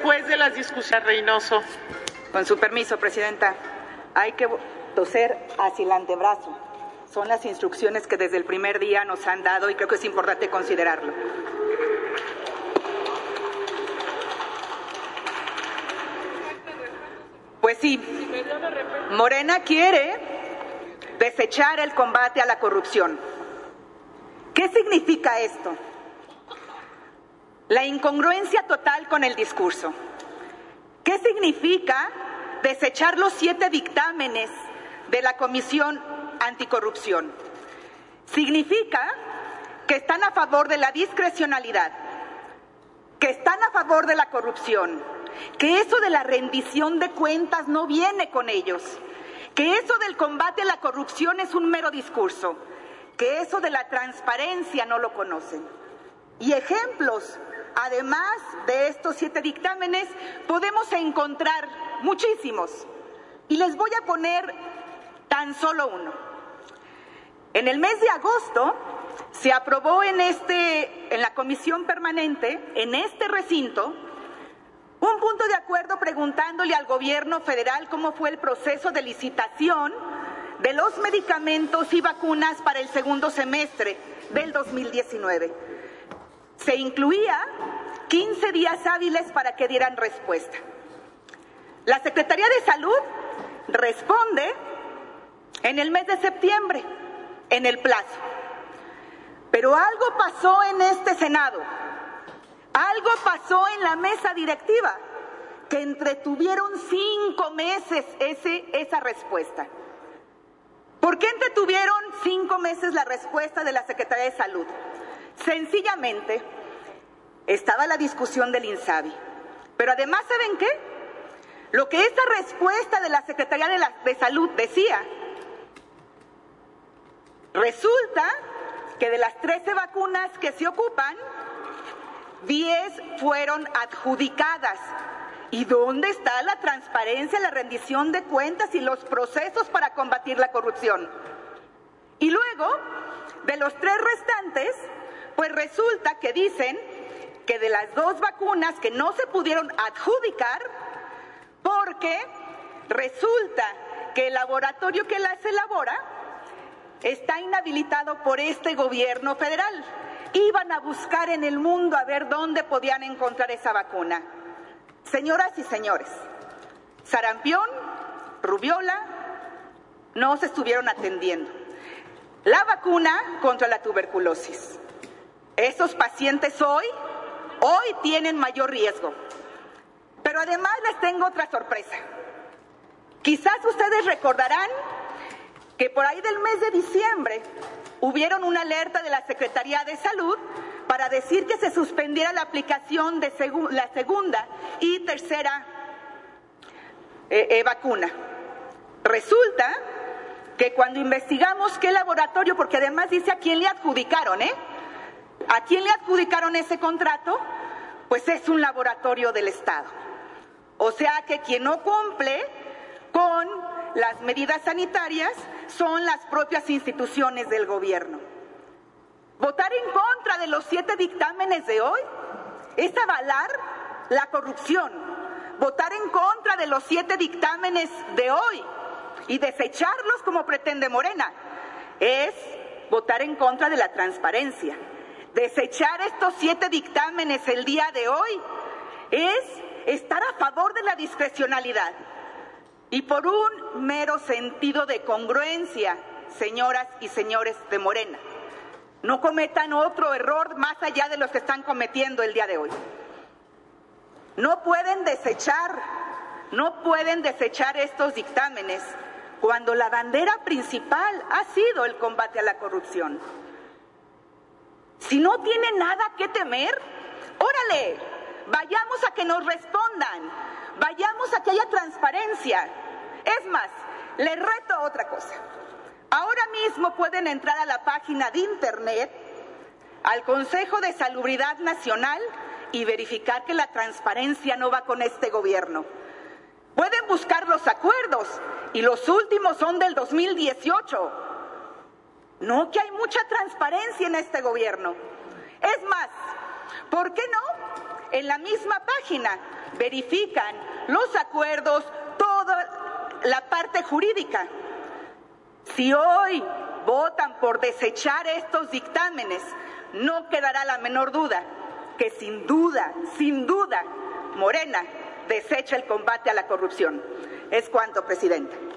después de las discusiones. Reynoso. Con su permiso, Presidenta, hay que toser hacia el antebrazo. Son las instrucciones que desde el primer día nos han dado y creo que es importante considerarlo. Pues sí, Morena quiere desechar el combate a la corrupción. ¿Qué significa esto? La incongruencia total con el discurso. ¿Qué significa desechar los 7 dictámenes de la Comisión Anticorrupción? Significa que están a favor de la discrecionalidad, que están a favor de la corrupción, que eso de la rendición de cuentas no viene con ellos, que eso del combate a la corrupción es un mero discurso, que eso de la transparencia no lo conocen. Y ejemplos, además de estos 7 dictámenes, podemos encontrar muchísimos. Y les voy a poner tan solo uno. En el mes de agosto se aprobó en la Comisión Permanente, en este recinto, un punto de acuerdo preguntándole al gobierno federal cómo fue el proceso de licitación de los medicamentos y vacunas para el segundo semestre del 2019. Se incluía 15 días hábiles para que dieran respuesta. La Secretaría de Salud responde en el mes de septiembre, en el plazo. Pero algo pasó en este Senado, algo pasó en la mesa directiva, que entretuvieron 5 meses esa respuesta. ¿Por qué entretuvieron 5 meses la respuesta de la Secretaría de Salud? Sencillamente, estaba la discusión del INSABI. Pero además, ¿saben qué? Lo que esa respuesta de la Secretaría de Salud decía, resulta que de las 13 vacunas que se ocupan, 10 fueron adjudicadas. ¿Y dónde está la transparencia, la rendición de cuentas y los procesos para combatir la corrupción? Y luego, de los 3 restantes, pues resulta que dicen que de las 2 vacunas que no se pudieron adjudicar, porque resulta que el laboratorio que las elabora está inhabilitado por este gobierno federal. Iban a buscar en el mundo a ver dónde podían encontrar esa vacuna. Señoras y señores, sarampión, rubiola, no se estuvieron atendiendo. La vacuna contra la tuberculosis. Esos pacientes hoy tienen mayor riesgo. Pero además les tengo otra sorpresa. Quizás ustedes recordarán que por ahí del mes de diciembre hubieron una alerta de la Secretaría de Salud para decir que se suspendiera la aplicación de la segunda y tercera vacuna. Resulta que cuando investigamos qué laboratorio, porque además dice a quién le adjudicaron, ¿a quién le adjudicaron ese contrato? Pues es un laboratorio del Estado. O sea que quien no cumple con las medidas sanitarias son las propias instituciones del gobierno. Votar en contra de los 7 dictámenes de hoy es avalar la corrupción. Votar en contra de los 7 dictámenes de hoy y desecharlos como pretende Morena es votar en contra de la transparencia. Desechar estos 7 dictámenes el día de hoy es estar a favor de la discrecionalidad. Y por un mero sentido de congruencia, señoras y señores de Morena, no cometan otro error más allá de los que están cometiendo el día de hoy. No pueden desechar estos dictámenes cuando la bandera principal ha sido el combate a la corrupción. Si no tiene nada que temer, órale, vayamos a que nos respondan, vayamos a que haya transparencia. Es más, les reto otra cosa. Ahora mismo pueden entrar a la página de internet, al Consejo de Salubridad Nacional, y verificar que la transparencia no va con este gobierno. Pueden buscar los acuerdos, y los últimos son del 2018. No, que hay mucha transparencia en este gobierno. Es más, ¿por qué no? En la misma página verifican los acuerdos, toda la parte jurídica. Si hoy votan por desechar estos dictámenes, no quedará la menor duda que sin duda, Morena desecha el combate a la corrupción. Es cuanto, presidente.